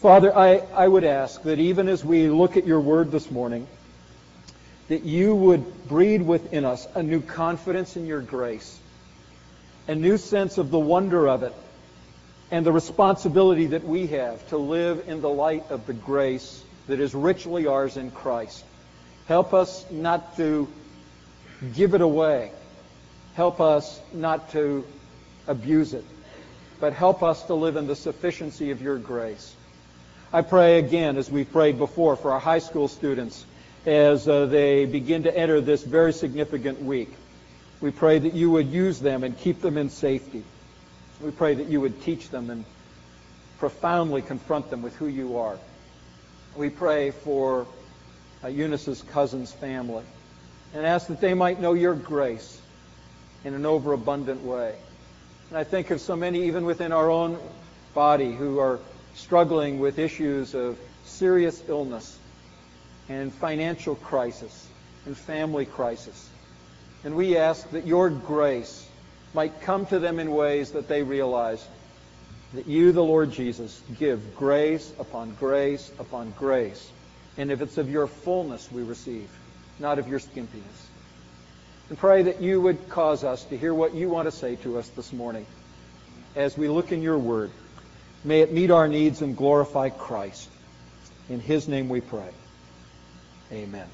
Father, I would ask that even as we look at your word this morning, that you would breed within us a new confidence in your grace, a new sense of the wonder of it, and the responsibility that we have to live in the light of the grace that is richly ours in Christ. Help us not to give it away. Help us not to abuse it, but help us to live in the sufficiency of your grace. I pray again, as we've prayed before, for our high school students as they begin to enter this very significant week. We pray that you would use them and keep them in safety. We pray that you would teach them and profoundly confront them with who you are. We pray for Eunice's cousin's family and ask that they might know your grace in an overabundant way. And I think of so many, even within our own body, who are struggling with issues of serious illness and financial crisis and family crisis. And we ask that your grace might come to them in ways that they realize that you, the Lord Jesus, give grace upon grace upon grace. And if it's of your fullness we receive, not of your skimpiness. And pray that you would cause us to hear what you want to say to us this morning as we look in your word. May it meet our needs and glorify Christ. In his name we pray. Amen.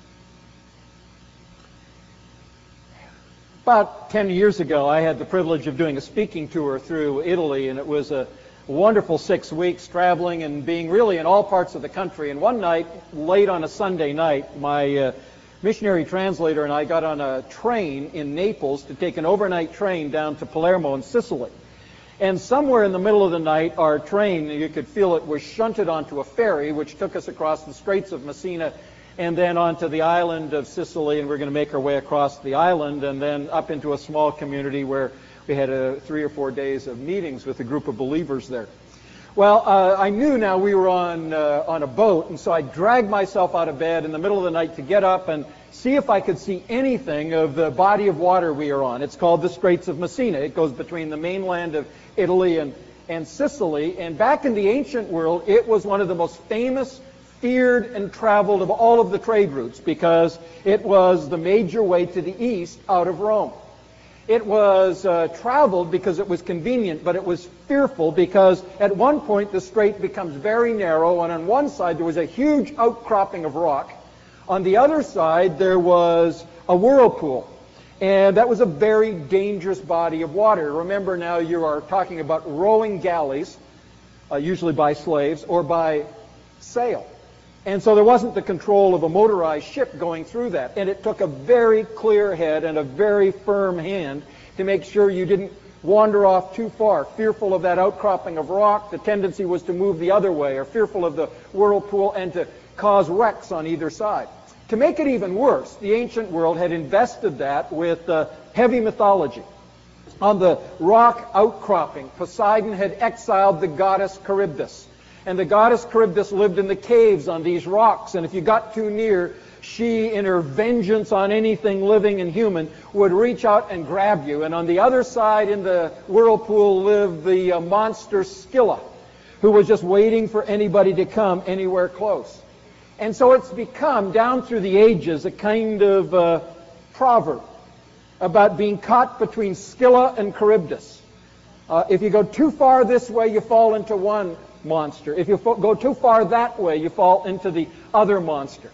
About 10 years ago, I had the privilege of doing a speaking tour through Italy, and it was a wonderful 6 weeks traveling and being really in all parts of the country. And one night, late on a Sunday night, my missionary translator and I got on a train in Naples to take an overnight train down to Palermo in Sicily. And somewhere in the middle of the night, our train, you could feel it, was shunted onto a ferry, which took us across the Straits of Messina and then onto the island of Sicily, and we're going to make our way across the island and then up into a small community where we had 3 or 4 days of meetings with a group of believers there. Well, I knew now we were on a boat, and so I dragged myself out of bed in the middle of the night to get up and see if I could see anything of the body of water we are on. It's called the Straits of Messina. It goes between the mainland of Italy and Sicily. And back in the ancient world, it was one of the most famous, feared, and traveled of all of the trade routes because it was the major way to the east out of Rome. It was traveled because it was convenient, but it was fearful because at one point the strait becomes very narrow, and on one side there was a huge outcropping of rock. On the other side there was a whirlpool, and that was a very dangerous body of water. Remember now, you are talking about rowing galleys, usually by slaves, or by sail. And so there wasn't the control of a motorized ship going through that. And it took a very clear head and a very firm hand to make sure you didn't wander off too far. Fearful of that outcropping of rock, the tendency was to move the other way, or fearful of the whirlpool and to cause wrecks on either side. To make it even worse, the ancient world had invested that with heavy mythology. On the rock outcropping, Poseidon had exiled the goddess Charybdis. And the goddess Charybdis lived in the caves on these rocks, and if you got too near, she, in her vengeance on anything living and human, would reach out and grab you. And on the other side in the whirlpool lived the monster Scylla, who was just waiting for anybody to come anywhere close. And so it's become, down through the ages, a kind of proverb about being caught between Scylla and Charybdis. If you go too far this way, you fall into one monster. If you go too far that way, you fall into the other monster.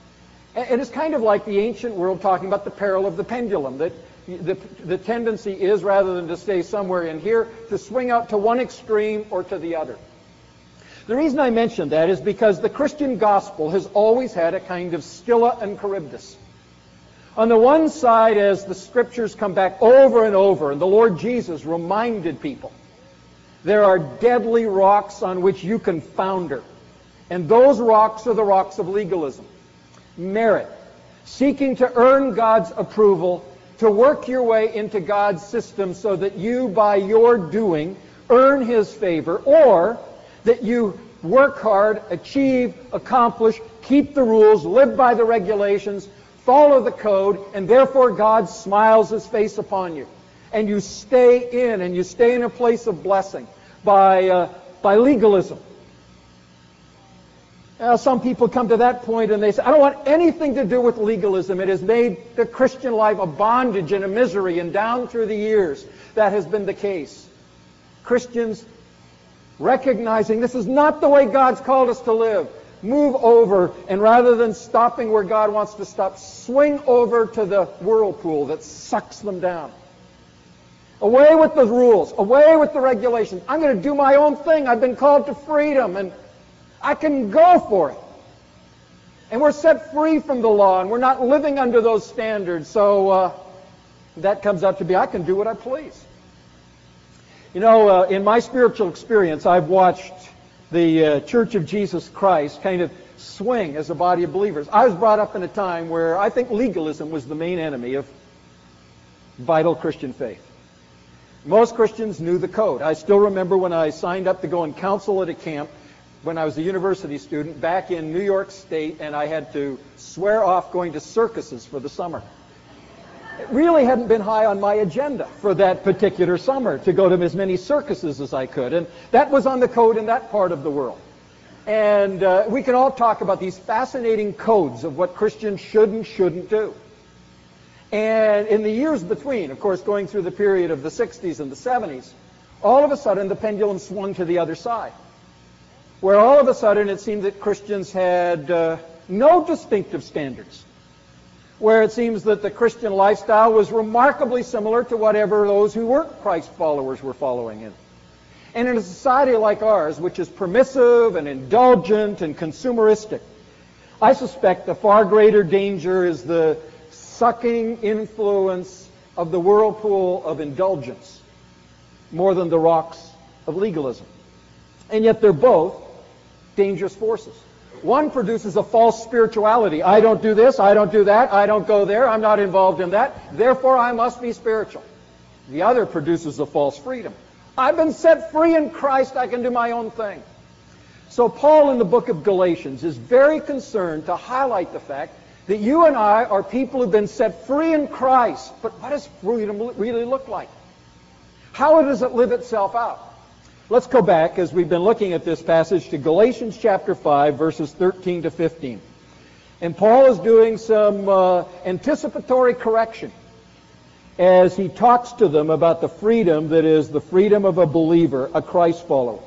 And it's kind of like the ancient world talking about the peril of the pendulum, that the tendency is, rather than to stay somewhere in here, to swing out to one extreme or to the other. The reason I mention that is because the Christian gospel has always had a kind of Scylla and Charybdis. On the one side, as the scriptures come back over and over, and the Lord Jesus reminded people, there are deadly rocks on which you can founder. And those rocks are the rocks of legalism, merit, seeking to earn God's approval, to work your way into God's system so that you, by your doing, earn his favor, or that you work hard, achieve, accomplish, keep the rules, live by the regulations, follow the code, and therefore God smiles his face upon you. And you stay in a place of blessing by legalism. Some people come to that point and they say, I don't want anything to do with legalism. It has made the Christian life a bondage and a misery, and down through the years that has been the case. Christians, recognizing this is not the way God's called us to live, move over, and rather than stopping where God wants to stop, swing over to the whirlpool that sucks them down. Away with the rules, away with the regulations. I'm going to do my own thing. I've been called to freedom, and I can go for it. And we're set free from the law, and we're not living under those standards. So that comes out to be, I can do what I please. You know, in my spiritual experience, I've watched the Church of Jesus Christ kind of swing as a body of believers. I was brought up in a time where I think legalism was the main enemy of vital Christian faith. Most Christians knew the code. I still remember when I signed up to go and counsel at a camp when I was a university student back in New York State, and I had to swear off going to circuses for the summer. It really hadn't been high on my agenda for that particular summer to go to as many circuses as I could, and that was on the code in that part of the world. And we can all talk about these fascinating codes of what Christians should and shouldn't do. And in the years between, of course, going through the period of the 60s and the 70s, all of a sudden the pendulum swung to the other side, where all of a sudden it seemed that Christians had no distinctive standards, where it seems that the Christian lifestyle was remarkably similar to whatever those who weren't Christ followers were following in. And in a society like ours, which is permissive and indulgent and consumeristic, I suspect the far greater danger is the sucking influence of the whirlpool of indulgence more than the rocks of legalism. And yet they're both dangerous forces. One produces a false spirituality. I don't do this, I don't do that, I don't go there, I'm not involved in that, therefore I must be spiritual. The other produces a false freedom. I've been set free in Christ, I can do my own thing. So Paul in the book of Galatians is very concerned to highlight the fact that you and I are people who've been set free in Christ. But what does freedom really look like? How does it live itself out? Let's go back, as we've been looking at this passage, to Galatians chapter 5, verses 13 to 15. And Paul is doing some anticipatory correction as he talks to them about the freedom that is the freedom of a believer, a Christ follower.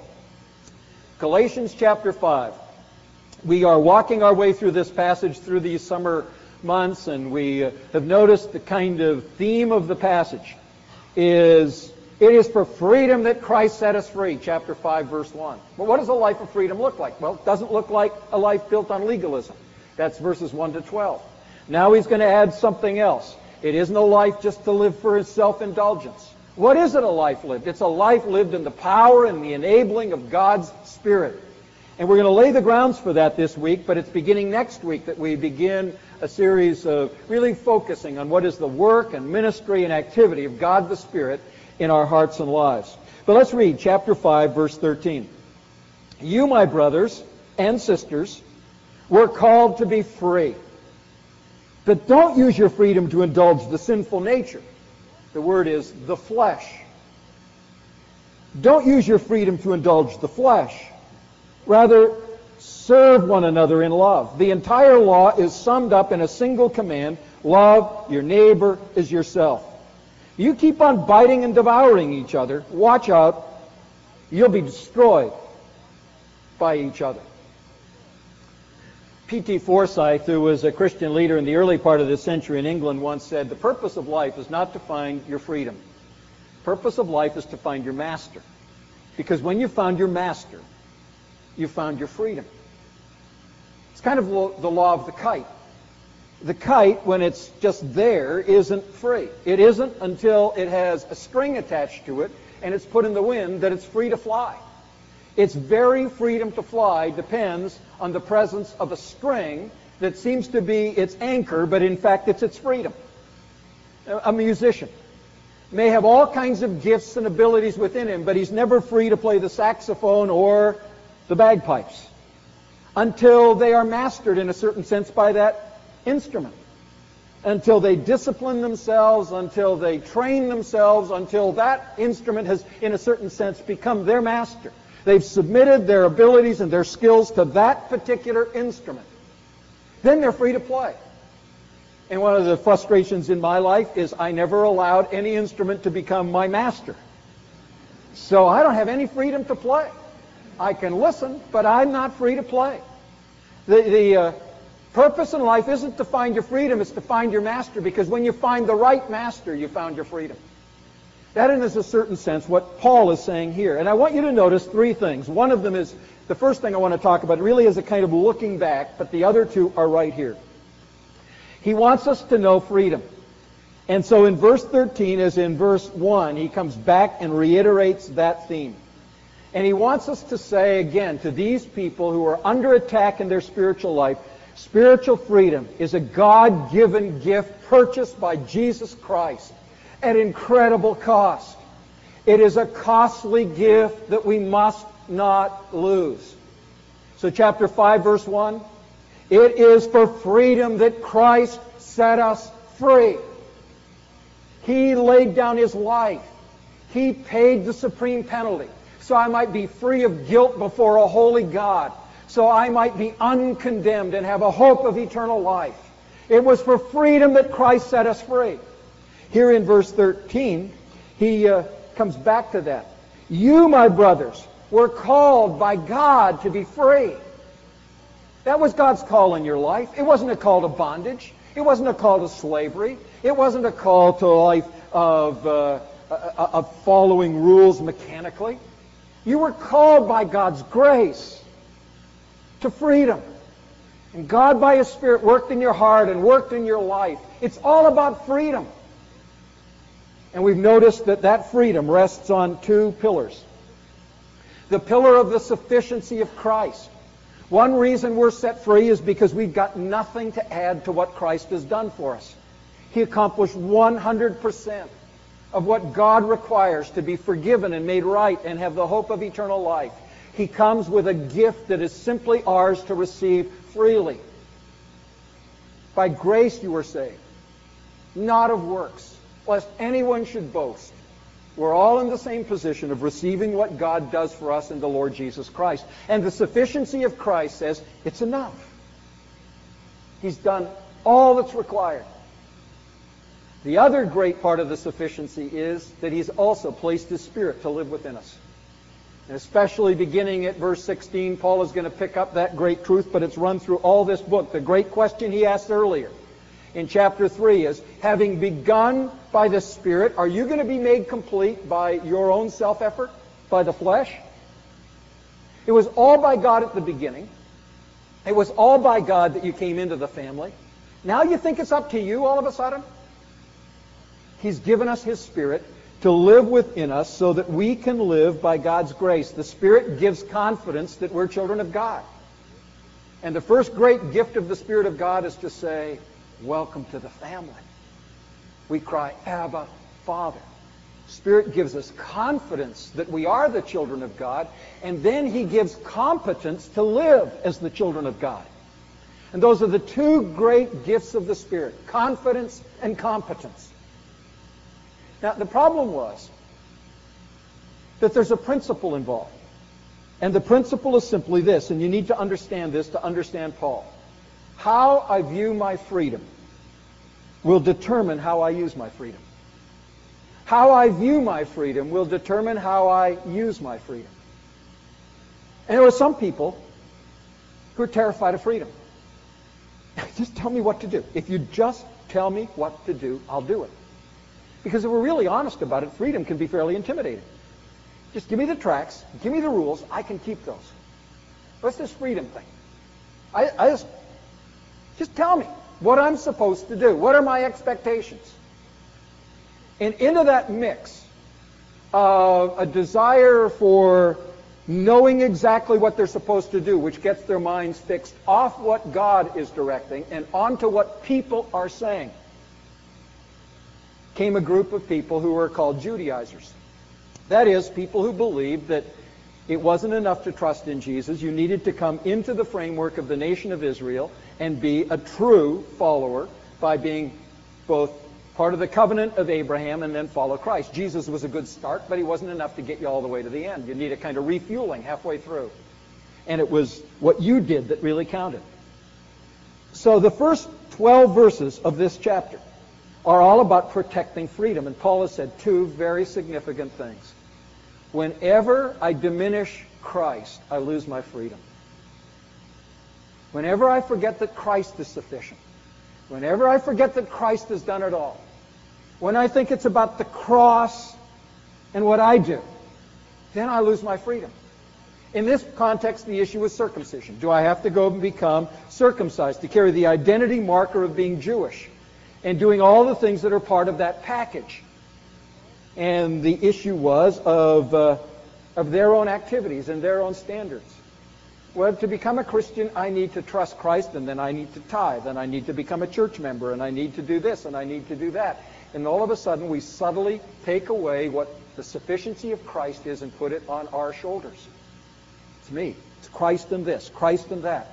Galatians chapter 5. We are walking our way through this passage through these summer months, and we have noticed the kind of theme of the passage is, it is for freedom that Christ set us free, chapter 5, verse 1. But what does a life of freedom look like? Well, it doesn't look like a life built on legalism. That's verses 1 to 12. Now he's going to add something else. It isn't a life just to live for his self-indulgence. What is it, a life lived? It's a life lived in the power and the enabling of God's Spirit. And we're going to lay the grounds for that this week, but it's beginning next week that we begin a series of really focusing on what is the work and ministry and activity of God the Spirit in our hearts and lives. But let's read chapter 5, verse 13. You, my brothers and sisters, were called to be free. But don't use your freedom to indulge the sinful nature. The word is the flesh. Don't use your freedom to indulge the flesh. Rather, serve one another in love. The entire law is summed up in a single command: love your neighbor as yourself. You keep on biting and devouring each other, watch out, you'll be destroyed by each other. P.T. Forsyth, who was a Christian leader in the early part of this century in England, once said, the purpose of life is not to find your freedom. The purpose of life is to find your master. Because when you found your master, you found your freedom. It's kind of the law of the kite. The kite, when it's just there, isn't free. It isn't until it has a string attached to it and it's put in the wind that it's free to fly. Its very freedom to fly depends on the presence of a string that seems to be its anchor, but in fact it's its freedom. A musician may have all kinds of gifts and abilities within him, but he's never free to play the saxophone or the bagpipes until they are mastered in a certain sense by that instrument, until they discipline themselves, until they train themselves, until that instrument has, in a certain sense, become their master. They've submitted their abilities and their skills to that particular instrument. Then they're free to play. And one of the frustrations in my life is I never allowed any instrument to become my master. So I don't have any freedom to play. I can listen, but I'm not free to play. The purpose in life isn't to find your freedom, it's to find your master, because when you find the right master, you found your freedom. That is, in a certain sense, what Paul is saying here. And I want you to notice three things. One of them is, the first thing I want to talk about really is a kind of looking back, but the other two are right here. He wants us to know freedom. And so in verse 13, as in verse 1, he comes back and reiterates that theme. And he wants us to say again to these people who are under attack in their spiritual life, spiritual freedom is a God-given gift purchased by Jesus Christ at incredible cost. It is a costly gift that we must not lose. So chapter 5, verse 1, it is for freedom that Christ set us free. He laid down His life. He paid the supreme penalty so I might be free of guilt before a holy God, so I might be uncondemned and have a hope of eternal life. It was for freedom that Christ set us free. Here in verse 13, he comes back to that. You, my brothers, were called by God to be free. That was God's call in your life. It wasn't a call to bondage. It wasn't a call to slavery. It wasn't a call to a life of following rules mechanically. You were called by God's grace to freedom. And God, by His Spirit, worked in your heart and worked in your life. It's all about freedom. And we've noticed that that freedom rests on two pillars. The pillar of the sufficiency of Christ. One reason we're set free is because we've got nothing to add to what Christ has done for us. He accomplished 100% of what God requires to be forgiven and made right and have the hope of eternal life. He comes with a gift that is simply ours to receive freely. By grace you were saved, not of works, lest anyone should boast. We're all in the same position of receiving what God does for us in the Lord Jesus Christ. And the sufficiency of Christ says it's enough. He's done all that's required. The other great part of the sufficiency is that He's also placed His Spirit to live within us. And especially beginning at verse 16, Paul is going to pick up that great truth, but it's run through all this book. The great question he asked earlier in chapter 3 is, having begun by the Spirit, are you going to be made complete by your own self-effort, by the flesh? It was all by God at the beginning. It was all by God that you came into the family. Now you think it's up to you all of a sudden? He's given us His Spirit to live within us so that we can live by God's grace. The Spirit gives confidence that we're children of God. And the first great gift of the Spirit of God is to say, welcome to the family. We cry, Abba, Father. Spirit gives us confidence that we are the children of God, and then He gives competence to live as the children of God. And those are the two great gifts of the Spirit, confidence and competence. Now, the problem was that there's a principle involved. And the principle is simply this, and you need to understand this to understand Paul. How I view my freedom will determine how I use my freedom. How I view my freedom will determine how I use my freedom. And there are some people who are terrified of freedom. Just tell me what to do. If you just tell me what to do, I'll do it. Because if we're really honest about it, freedom can be fairly intimidating. Just give me the tracts, give me the rules, I can keep those. What's this freedom thing? I just tell me what I'm supposed to do. What are my expectations? And into that mix of a desire for knowing exactly what they're supposed to do, which gets their minds fixed off what God is directing and onto what people are saying, came a group of people who were called Judaizers. That is, people who believed that it wasn't enough to trust in Jesus. You needed to come into the framework of the nation of Israel and be a true follower by being both part of the covenant of Abraham, and then follow Christ. Jesus was a good start, but he wasn't enough to get you all the way to the end. You need a kind of refueling halfway through. And it was what you did that really counted. So the first 12 verses of this chapter are all about protecting freedom. And Paul has said two very significant things. Whenever I diminish Christ, I lose my freedom. Whenever I forget that Christ is sufficient, whenever I forget that Christ has done it all, when I think it's about the cross and what I do, then I lose my freedom. In this context, the issue is circumcision. Do I have to go and become circumcised to carry the identity marker of being Jewish and doing all the things that are part of that package? And the issue was of their own activities and their own standards. Well, to become a Christian, I need to trust Christ, and then I need to tithe, and I need to become a church member, and I need to do this, and I need to do that. And all of a sudden, we subtly take away what the sufficiency of Christ is and put it on our shoulders. It's me. It's Christ and this, Christ and that.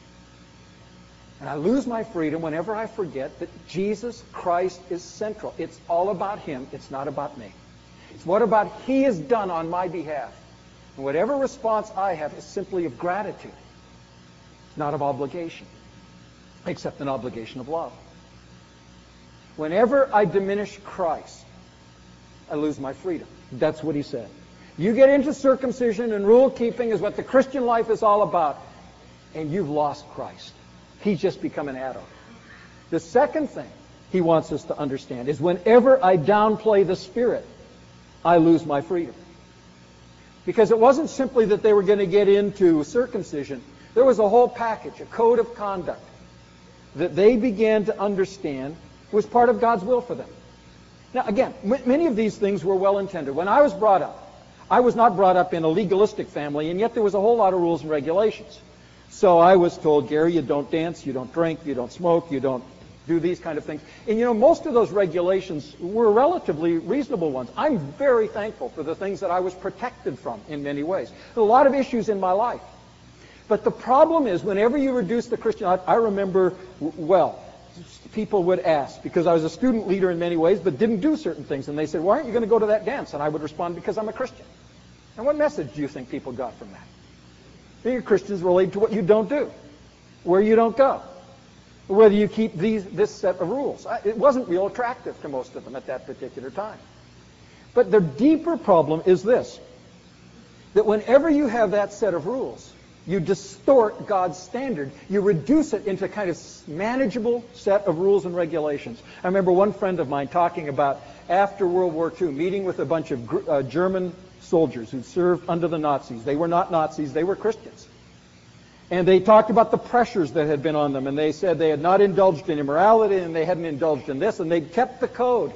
And I lose my freedom whenever I forget that Jesus Christ is central. It's all about Him. It's not about me. It's what about He has done on my behalf. And whatever response I have is simply of gratitude. It's not of obligation, except an obligation of love. Whenever I diminish Christ, I lose my freedom. That's what he said. You get into circumcision and rule keeping is what the Christian life is all about, and you've lost Christ. He's just become an add-on. The second thing he wants us to understand is whenever I downplay the Spirit, I lose my freedom. Because it wasn't simply that they were going to get into circumcision. There was a whole package, a code of conduct that they began to understand was part of God's will for them. Now, again, many of these things were well-intended. When I was brought up, I was not brought up in a legalistic family, and yet there was a whole lot of rules and regulations. So I was told, Gary, you don't dance, you don't drink, you don't smoke, you don't do these kind of things. And you know, most of those regulations were relatively reasonable ones. I'm very thankful for the things that I was protected from in many ways. There are a lot of issues in my life. But the problem is, whenever you reduce the Christian life, I remember, well, people would ask, because I was a student leader in many ways, but didn't do certain things. And they said, why aren't you going to go to that dance? And I would respond, because I'm a Christian. And what message do you think people got from that? Being Christians relate to what you don't do, where you don't go, whether you keep this set of rules. It wasn't real attractive to most of them at that particular time. But the deeper problem is this, that whenever you have that set of rules, you distort God's standard. You reduce it into a kind of manageable set of rules and regulations. I remember one friend of mine talking about after World War II, meeting with a bunch of German soldiers who served under the Nazis. They were not Nazis, they were Christians. And they talked about the pressures that had been on them, and they said they had not indulged in immorality, and they hadn't indulged in this, and they'd kept the code.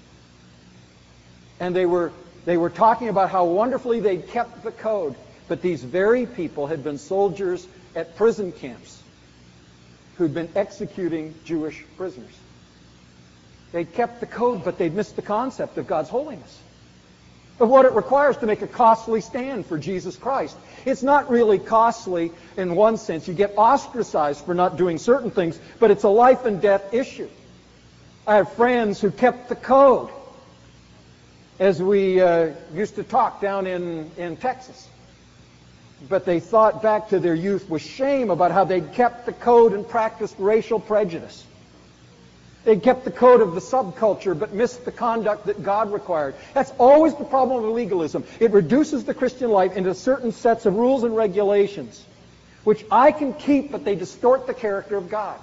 And they were talking about how wonderfully they'd kept the code. But these very people had been soldiers at prison camps who'd been executing Jewish prisoners. They'd kept the code, but they'd missed the concept of God's holiness, of what it requires to make a costly stand for Jesus Christ. It's not really costly in one sense. You get ostracized for not doing certain things, but it's a life and death issue. I have friends who kept the code, as we used to talk down in Texas. But they thought back to their youth with shame about how they'd kept the code and practiced racial prejudice. They'd kept the code of the subculture but missed the conduct that God required. That's always the problem of legalism. It reduces the Christian life into certain sets of rules and regulations, which I can keep, but they distort the character of God.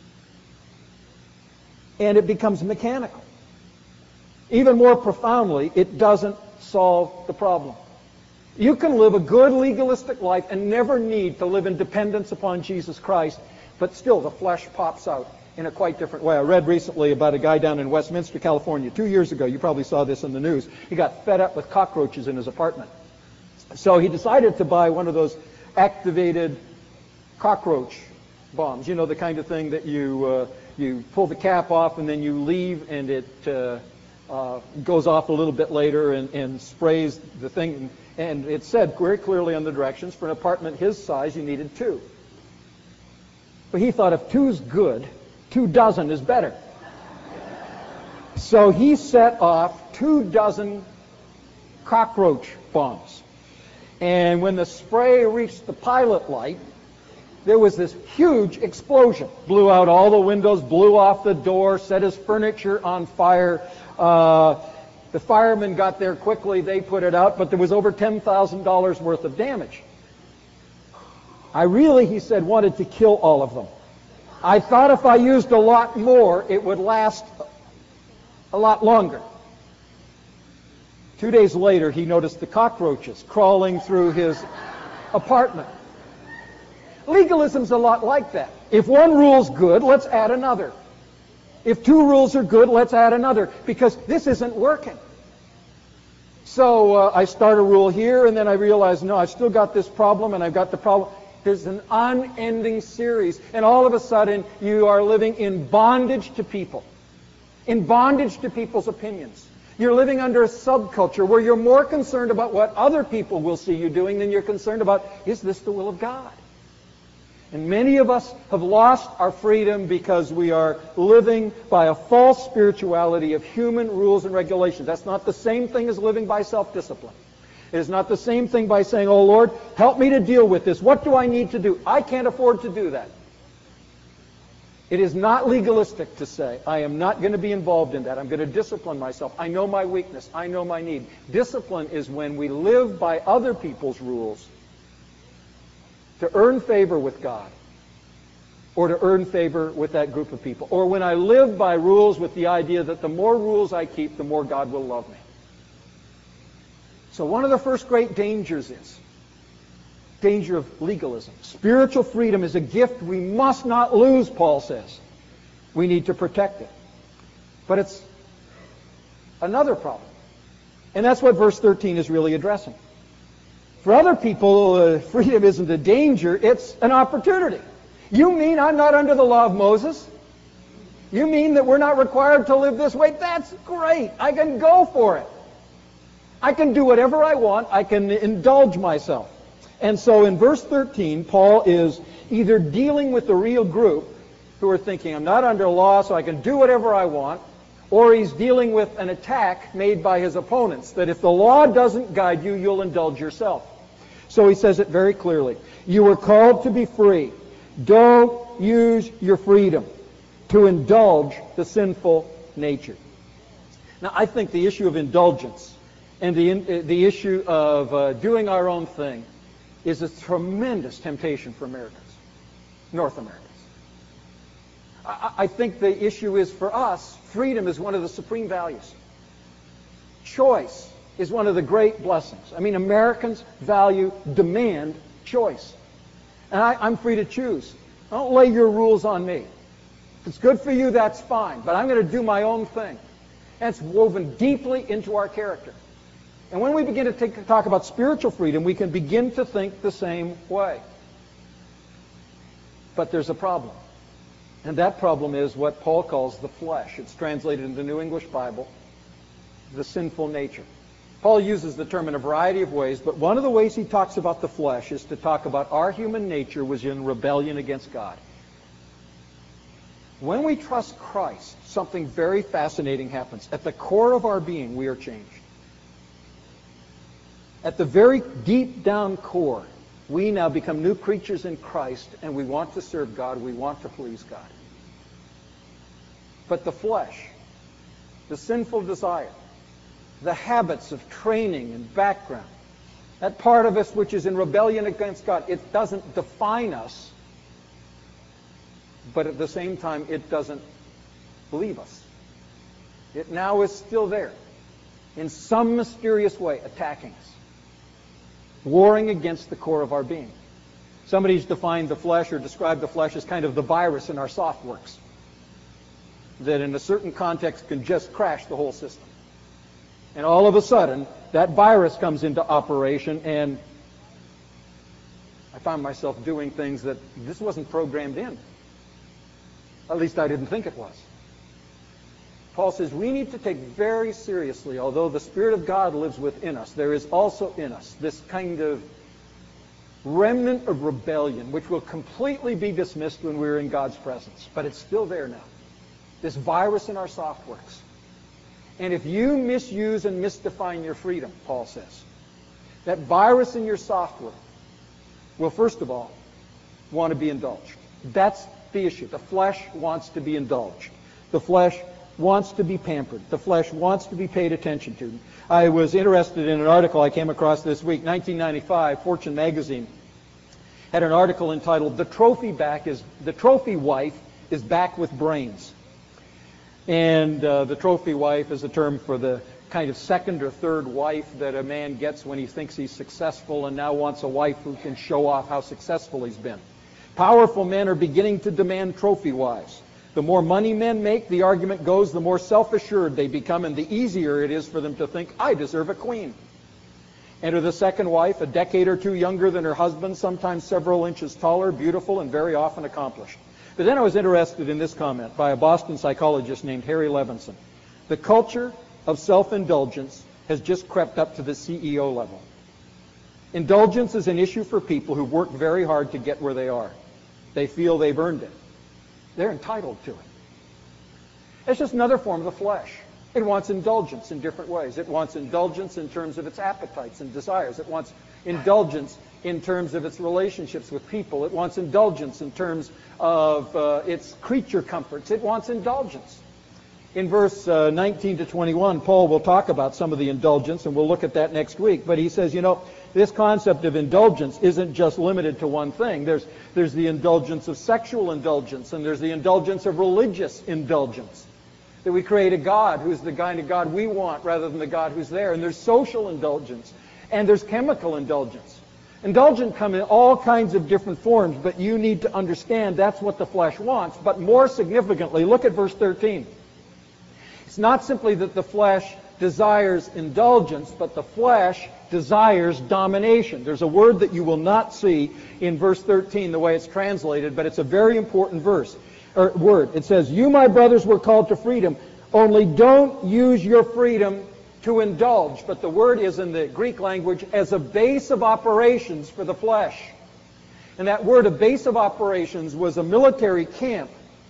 And it becomes mechanical. Even more profoundly, it doesn't solve the problem. You can live a good legalistic life and never need to live in dependence upon Jesus Christ, but still the flesh pops out in a quite different way. I read recently about a guy down in Westminster, California, 2 years ago. You probably saw this in the news. He got fed up with cockroaches in his apartment. So he decided to buy one of those activated cockroach bombs. You know, the kind of thing that you pull the cap off and then you leave and it goes off a little bit later and sprays the thing. And it said very clearly on the directions, for an apartment his size, you needed 2. But he thought if 2's good, 2 dozen is better. So he set off 24 cockroach bombs. And when the spray reached the pilot light, there was this huge explosion. Blew out all the windows, blew off the door, set his furniture on fire. The firemen got there quickly. They put it out, but there was over $10,000 worth of damage. I really, he said, wanted to kill all of them. I thought if I used a lot more, it would last a lot longer. 2 days later, he noticed the cockroaches crawling through his apartment. Legalism's a lot like that. If one rule's good, let's add another. If 2 rules are good, let's add another, because this isn't working. So I start a rule here, and then I realize, no, I've still got this problem, and I've got the problem. There's an unending series, and all of a sudden, you are living in bondage to people, in bondage to people's opinions. You're living under a subculture where you're more concerned about what other people will see you doing than you're concerned about, is this the will of God? And many of us have lost our freedom because we are living by a false spirituality of human rules and regulations. That's not the same thing as living by self-discipline. It is not the same thing by saying, oh Lord, help me to deal with this. What do I need to do? I can't afford to do that. It is not legalistic to say, I am not going to be involved in that. I'm going to discipline myself. I know my weakness. I know my need. Discipline is when we live by other people's rules to earn favor with God, or to earn favor with that group of people. Or when I live by rules with the idea that the more rules I keep, the more God will love me. So one of the first great dangers is danger of legalism. Spiritual freedom is a gift we must not lose, Paul says. We need to protect it. But it's another problem. And that's what verse 13 is really addressing. For other people, freedom isn't a danger, it's an opportunity. You mean I'm not under the law of Moses? You mean that we're not required to live this way? That's great. I can go for it. I can do whatever I want. I can indulge myself. And so in verse 13, Paul is either dealing with the real group who are thinking, I'm not under law, so I can do whatever I want, or he's dealing with an attack made by his opponents, that if the law doesn't guide you, you'll indulge yourself. So he says it very clearly. You were called to be free. Don't use your freedom to indulge the sinful nature. Now, I think the issue of indulgence and the issue of doing our own thing is a tremendous temptation for Americans, North Americans. I think the issue is for us, freedom is one of the supreme values. Choice is one of the great blessings. I mean, Americans demand choice. And I'm free to choose. Don't lay your rules on me. If it's good for you, that's fine. But I'm going to do my own thing. And it's woven deeply into our character. And when we begin to talk about spiritual freedom, we can begin to think the same way. But there's a problem. And that problem is what Paul calls the flesh. It's translated in the New English Bible, the sinful nature. Paul uses the term in a variety of ways, but one of the ways he talks about the flesh is to talk about our human nature was in rebellion against God. When we trust Christ, something very fascinating happens. At the core of our being, we are changed. At the very deep down core, we now become new creatures in Christ, and we want to serve God, we want to please God. But the flesh, the sinful desire, the habits of training and background, that part of us which is in rebellion against God, it doesn't define us, but at the same time, it doesn't leave us. It now is still there, in some mysterious way, attacking us, warring against the core of our being. Somebody's defined the flesh or described the flesh as kind of the virus in our softworks, that in a certain context can just crash the whole system. And all of a sudden, that virus comes into operation, and I found myself doing things that this wasn't programmed in. At least I didn't think it was. Paul says we need to take very seriously, although the Spirit of God lives within us, there is also in us this kind of remnant of rebellion, which will completely be dismissed when we're in God's presence. But it's still there now. This virus in our softworks. And if you misuse and misdefine your freedom, Paul says, that virus in your software will, first of all, want to be indulged. That's the issue. The flesh wants to be indulged. The flesh wants to be pampered. The flesh wants to be paid attention to. I was interested in an article I came across this week, 1995, Fortune magazine had an article entitled "The Trophy Wife is Back with Brains." And the trophy wife is a term for the kind of second or third wife that a man gets when he thinks he's successful and now wants a wife who can show off how successful he's been. Powerful men are beginning to demand trophy wives. The more money men make, the argument goes, the more self-assured they become, and the easier it is for them to think, I deserve a queen. Enter the second wife, a decade or two younger than her husband, sometimes several inches taller, beautiful, and very often accomplished. But then I was interested in this comment by a Boston psychologist named Harry Levinson. The culture of self-indulgence has just crept up to the CEO level. Indulgence is an issue for people who've worked very hard to get where they are. They feel they've earned it. They're entitled to it. It's just another form of the flesh. It wants indulgence in different ways. It wants indulgence in terms of its appetites and desires. It wants indulgence in terms of its relationships with people. It wants indulgence in terms of its creature comforts. It wants indulgence. In verse 19 to 21, Paul will talk about some of the indulgence, and we'll look at that next week. But he says, this concept of indulgence isn't just limited to one thing. There's the indulgence of sexual indulgence, and there's the indulgence of religious indulgence. That we create a God who's the kind of God we want rather than the God who's there. And there's social indulgence, and there's chemical indulgence. Indulgence come in all kinds of different forms, but you need to understand that's what the flesh wants. But more significantly, look at verse 13. It's not simply that the flesh desires indulgence, but the flesh desires domination. There's a word that you will not see in verse 13 the way it's translated, but it's a very important word. It says, you, my brothers, were called to freedom, only don't use your freedom to indulge. But the word is in the Greek language as a base of operations for the flesh. And that word, a base of operations, was a military camp.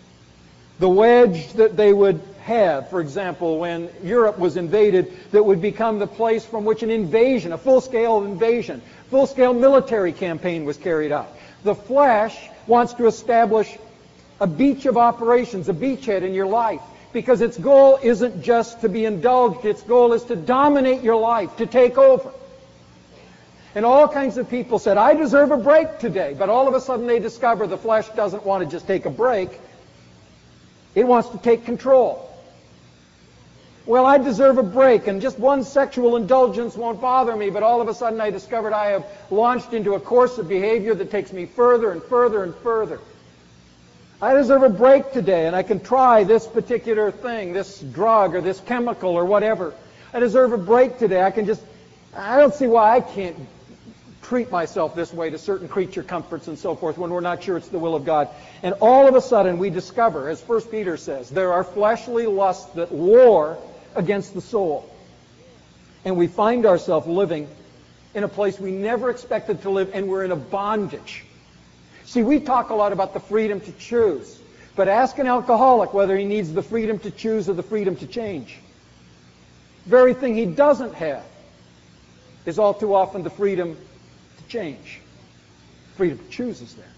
The wedge that they would have, for example, when Europe was invaded, that would become the place from which an invasion, a full-scale invasion, full-scale military campaign was carried out. The flesh wants to establish a beach of operations, a beachhead in your life, because its goal isn't just to be indulged, its goal is to dominate your life, to take over. And all kinds of people said, I deserve a break today, but all of a sudden they discover the flesh doesn't want to just take a break, it wants to take control. Well, I deserve a break, and just one sexual indulgence won't bother me, but all of a sudden I discovered I have launched into a course of behavior that takes me further and further and further. I deserve a break today, and I can try this particular thing, this drug or this chemical or whatever. I deserve a break today. I don't see why I can't treat myself this way to certain creature comforts and so forth when we're not sure it's the will of God. And all of a sudden we discover, as 1 Peter says, there are fleshly lusts that war against the soul. And we find ourselves living in a place we never expected to live, and we're in a bondage. See, we talk a lot about the freedom to choose, but ask an alcoholic whether he needs the freedom to choose or the freedom to change. The very thing he doesn't have is all too often the freedom to change. Freedom to choose is there.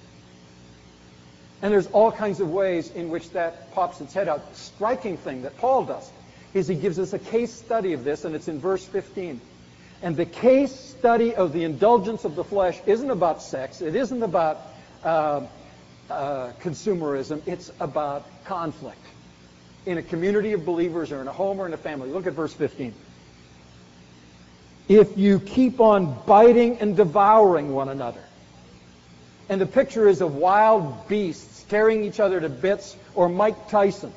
And there's all kinds of ways in which that pops its head out. The striking thing that Paul does is he gives us a case study of this, and it's in verse 15. And the case study of the indulgence of the flesh isn't about sex. It isn't about consumerism. It's about conflict in a community of believers or in a home or in a family. Look at verse 15. If you keep on biting and devouring one another. And the picture is of wild beasts tearing each other to bits, or Mike Tyson.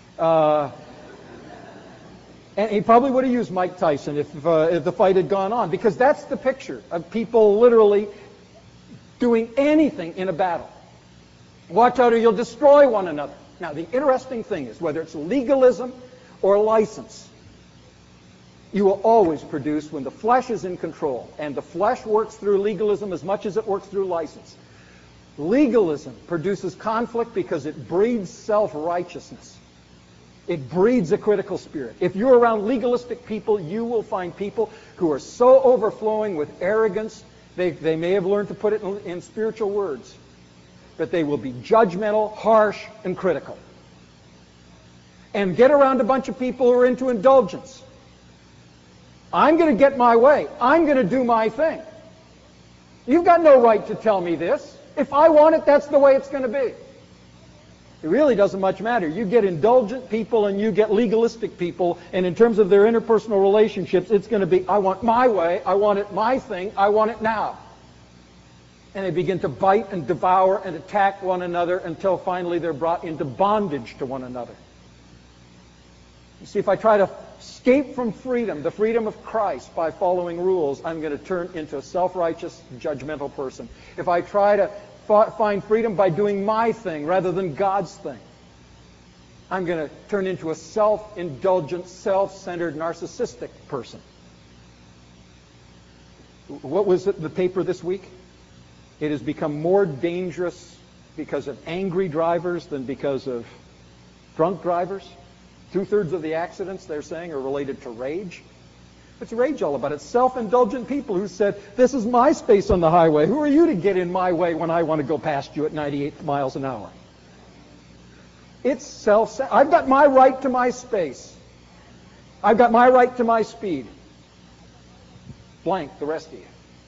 And he probably would have used Mike Tyson if the fight had gone on, because that's the picture of people literally doing anything in a battle. Watch out or you'll destroy one another. Now, the interesting thing is, whether it's legalism or license, you will always produce, when the flesh is in control, and the flesh works through legalism as much as it works through license. Legalism produces conflict because it breeds self-righteousness. It breeds a critical spirit. If you're around legalistic people, you will find people who are so overflowing with arrogance, they may have learned to put it in spiritual words, but they will be judgmental, harsh, and critical. And get around a bunch of people who are into indulgence. I'm going to get my way. I'm going to do my thing. You've got no right to tell me this. If I want it, that's the way it's going to be. It really doesn't much matter. You get indulgent people and you get legalistic people, and in terms of their interpersonal relationships, it's going to be, I want my way, I want it my thing, I want it now. And they begin to bite and devour and attack one another until finally they're brought into bondage to one another. You see, if I try to escape from freedom, the freedom of Christ, by following rules, I'm going to turn into a self-righteous, judgmental person. If I try to find freedom by doing my thing rather than God's thing, I'm going to turn into a self-indulgent, self-centered, narcissistic person. What was it in the paper this week? It has become more dangerous because of angry drivers than because of drunk drivers. 2/3 of the accidents, they're saying, are related to rage. What's rage all about? It's self-indulgent people who said, this is my space on the highway. Who are you to get in my way when I want to go past you at 98 miles an hour? It's I've got my right to my space. I've got my right to my speed. Blank the rest of you.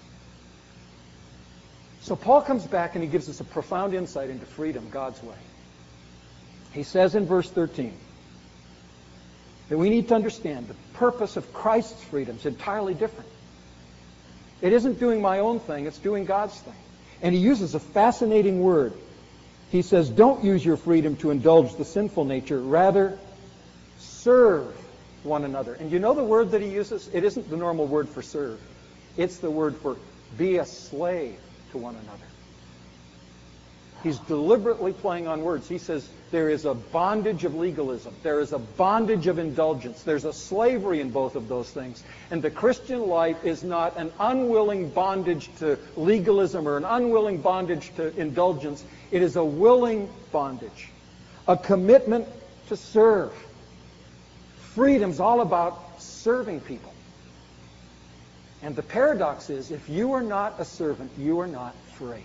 So Paul comes back and he gives us a profound insight into freedom God's way. He says in verse 13, that we need to understand the purpose of Christ's freedom is entirely different. It isn't doing my own thing, it's doing God's thing. And he uses a fascinating word. He says, don't use your freedom to indulge the sinful nature, rather serve one another. And you know the word that he uses? It isn't the normal word for serve. It's the word for be a slave to one another. He's deliberately playing on words. He says there is a bondage of legalism. There is a bondage of indulgence. There's a slavery in both of those things. And the Christian life is not an unwilling bondage to legalism or an unwilling bondage to indulgence. It is a willing bondage, a commitment to serve. Freedom's all about serving people. And the paradox is, if you are not a servant, you are not free.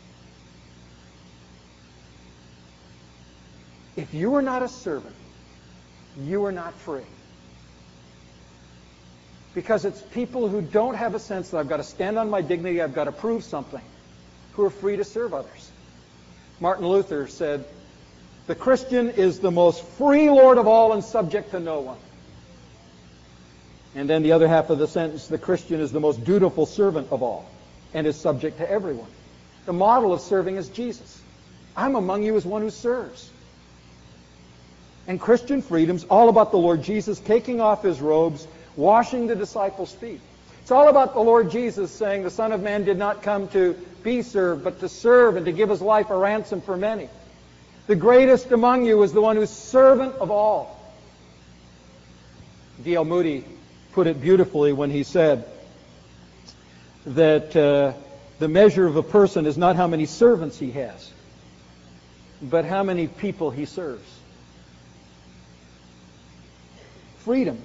If you are not a servant, you are not free. Because it's people who don't have a sense that I've got to stand on my dignity, I've got to prove something, who are free to serve others. Martin Luther said, the Christian is the most free Lord of all and subject to no one. And then the other half of the sentence, the Christian is the most dutiful servant of all and is subject to everyone. The model of serving is Jesus. I'm among you as one who serves. And Christian freedom's all about the Lord Jesus taking off his robes, washing the disciples' feet. It's all about the Lord Jesus saying the Son of Man did not come to be served, but to serve and to give his life a ransom for many. The greatest among you is the one who's servant of all. D.L. Moody put it beautifully when he said that the measure of a person is not how many servants he has, but how many people he serves. Freedom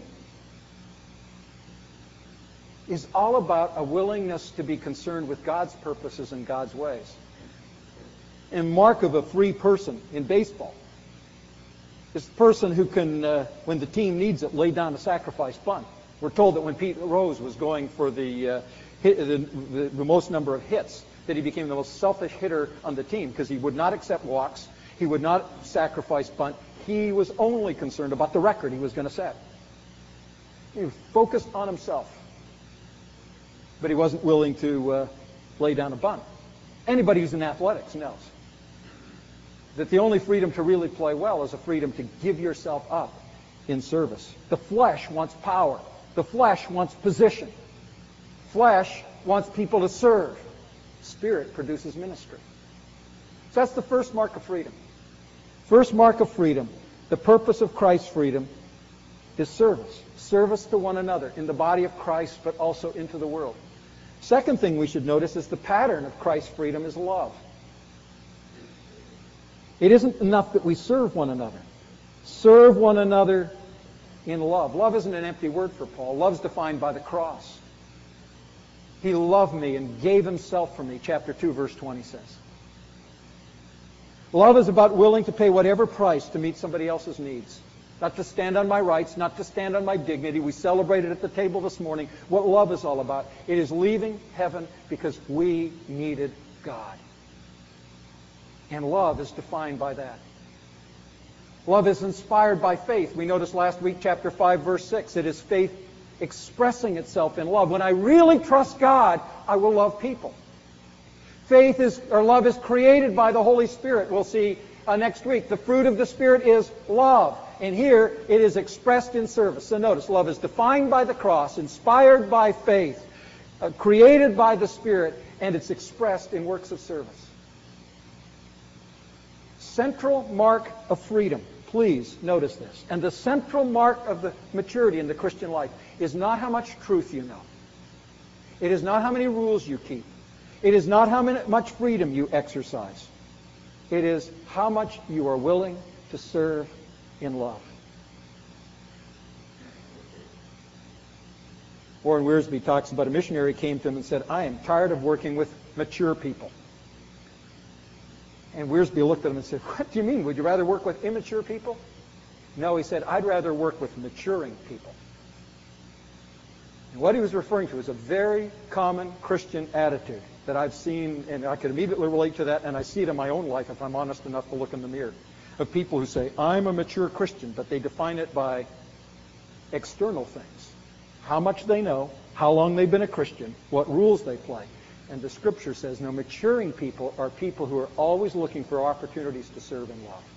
is all about a willingness to be concerned with God's purposes and God's ways. And mark of a free person in baseball is the person who can, when the team needs it, lay down a sacrifice bunt. We're told that when Pete Rose was going for the most number of hits, that he became the most selfish hitter on the team because he would not accept walks, he would not sacrifice bunt. He was only concerned about the record he was going to set. He was focused on himself. But he wasn't willing to lay down a bunt. Anybody who's in athletics knows that the only freedom to really play well is a freedom to give yourself up in service. The flesh wants power. The flesh wants position. Flesh wants people to serve. Spirit produces ministry. So that's the first mark of freedom. First mark of freedom, the purpose of Christ's freedom, is service. Service to one another in the body of Christ, but also into the world. Second thing we should notice is the pattern of Christ's freedom is love. It isn't enough that we serve one another. Serve one another in love. Love isn't an empty word for Paul. Love's defined by the cross. He loved me and gave himself for me, chapter 2, verse 20 says. Love is about willing to pay whatever price to meet somebody else's needs. Not to stand on my rights, not to stand on my dignity. We celebrated at the table this morning what love is all about. It is leaving heaven because we needed God. And love is defined by that. Love is inspired by faith. We noticed last week, chapter 5, verse 6. It is faith expressing itself in love. When I really trust God, I will love people. Love is created by the Holy Spirit. We'll see next week. The fruit of the Spirit is love. And here, it is expressed in service. So notice, love is defined by the cross, inspired by faith, created by the Spirit, and it's expressed in works of service. Central mark of freedom. Please notice this. And the central mark of the maturity in the Christian life is not how much truth you know. It is not how many rules you keep. It is not how much freedom you exercise. It is how much you are willing to serve in love. Warren Wiersbe talks about a missionary came to him and said, I am tired of working with mature people. And Wiersbe looked at him and said, what do you mean? Would you rather work with immature people? No, he said, I'd rather work with maturing people. And what he was referring to is a very common Christian attitude that I've seen, and I can immediately relate to that, and I see it in my own life if I'm honest enough to look in the mirror, of people who say, I'm a mature Christian, but they define it by external things. How much they know, how long they've been a Christian, what rules they play. And the Scripture says, no, maturing people are people who are always looking for opportunities to serve in love.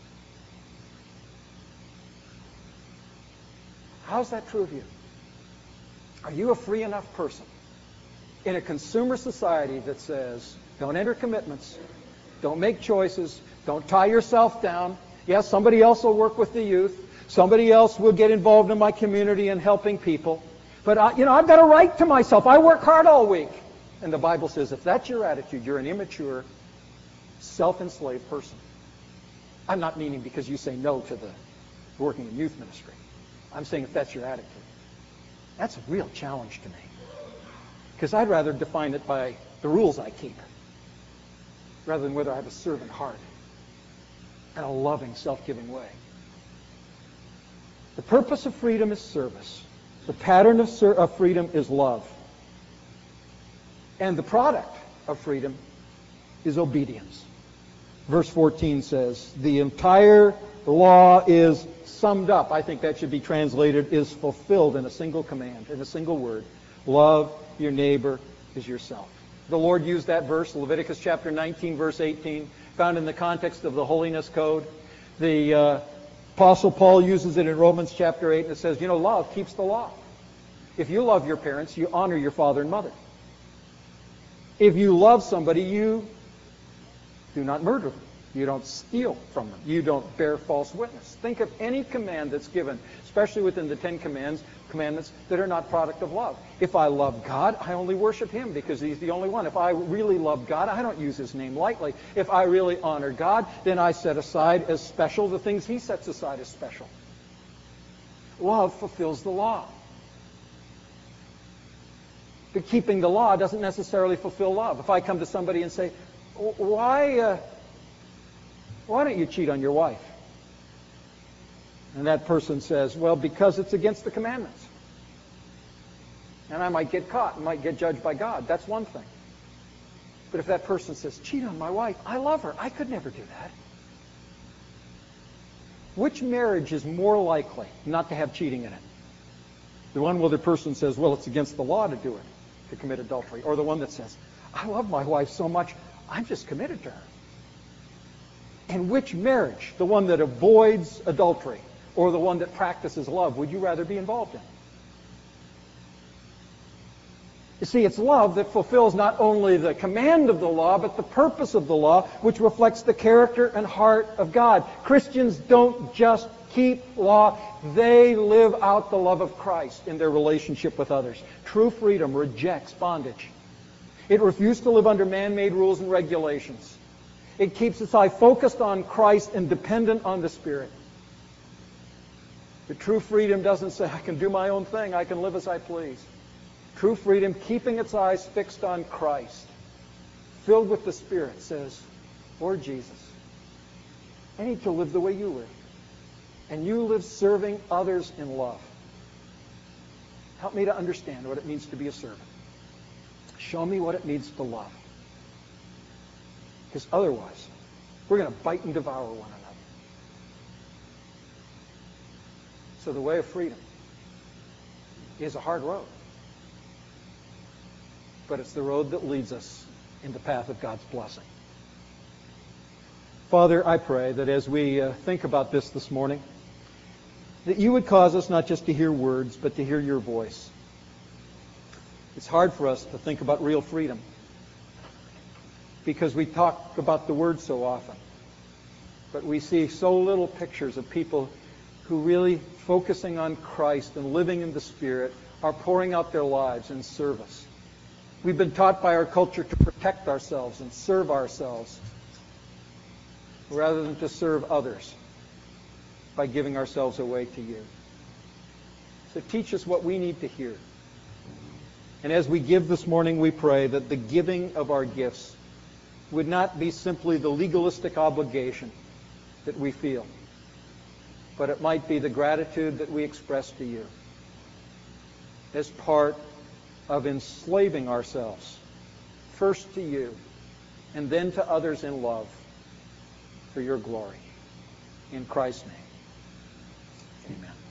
How's that true of you? Are you a free enough person in a consumer society that says, don't enter commitments, don't make choices, don't tie yourself down. Yes, somebody else will work with the youth. Somebody else will get involved in my community and helping people. But, I've got a right to myself. I work hard all week. And the Bible says if that's your attitude, you're an immature, self-enslaved person. I'm not meaning because you say no to the working in youth ministry. I'm saying if that's your attitude. That's a real challenge to me. Because I'd rather define it by the rules I keep rather than whether I have a servant heart and a loving, self-giving way. The purpose of freedom is service. The pattern of freedom is love. And the product of freedom is obedience. Verse 14 says, the entire law is summed up. I think that should be translated, is fulfilled in a single command, in a single word. Love your neighbor as yourself. The Lord used that verse, Leviticus chapter 19, verse 18, found in the context of the Holiness Code. The Apostle Paul uses it in Romans chapter 8, and it says, love keeps the law. If you love your parents, you honor your father and mother. If you love somebody, you do not murder them. You don't steal from them. You don't bear false witness. Think of any command that's given, especially within the Ten Commandments, that are not product of love. If I love God, I only worship Him because He's the only one. If I really love God, I don't use His name lightly. If I really honor God, then I set aside as special the things He sets aside as special. Love fulfills the law. But keeping the law doesn't necessarily fulfill love. If I come to somebody and say, why don't you cheat on your wife? And that person says, well, because it's against the commandments. And I might get caught and might get judged by God. That's one thing. But if that person says, cheat on my wife, I love her. I could never do that. Which marriage is more likely not to have cheating in it? The one where the person says, well, it's against the law to do it, to commit adultery. Or the one that says, I love my wife so much, I'm just committed to her. And which marriage, the one that avoids adultery or the one that practices love, would you rather be involved in? You see, it's love that fulfills not only the command of the law, but the purpose of the law, which reflects the character and heart of God. Christians don't just keep law, they live out the love of Christ in their relationship with others. True freedom rejects bondage. It refuses to live under man-made rules and regulations. It keeps its eye focused on Christ and dependent on the Spirit. The true freedom doesn't say, I can do my own thing, I can live as I please. True freedom, keeping its eyes fixed on Christ, filled with the Spirit, says, Lord Jesus, I need to live the way you live. And you live serving others in love. Help me to understand what it means to be a servant. Show me what it means to love. Because otherwise, we're going to bite and devour one another. So the way of freedom is a hard road. But it's the road that leads us in the path of God's blessing. Father, I pray that as we think about this morning, that you would cause us not just to hear words, but to hear your voice. It's hard for us to think about real freedom because we talk about the word so often. But we see so little pictures of people who really focusing on Christ and living in the Spirit are pouring out their lives in service. We've been taught by our culture to protect ourselves and serve ourselves rather than to serve others by giving ourselves away to you. So teach us what we need to hear. And as we give this morning, we pray that the giving of our gifts would not be simply the legalistic obligation that we feel, but it might be the gratitude that we express to you as part of enslaving ourselves, first to you, and then to others in love for your glory. In Christ's name, amen.